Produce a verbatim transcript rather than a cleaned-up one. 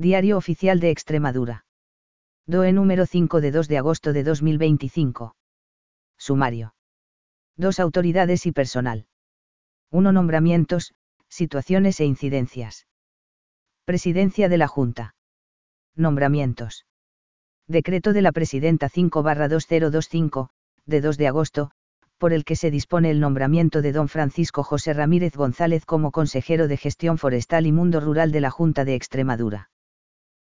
Diario Oficial de Extremadura. D O E número cinco de dos de agosto de dos mil veinticinco. Sumario. dos Autoridades y personal. uno Nombramientos, situaciones e incidencias. Presidencia de la Junta. Nombramientos. Decreto de la Presidenta cinco barra dos mil veinticinco, de dos de agosto, por el que se dispone el nombramiento de don Francisco José Ramírez González como consejero de Gestión Forestal y Mundo Rural de la Junta de Extremadura.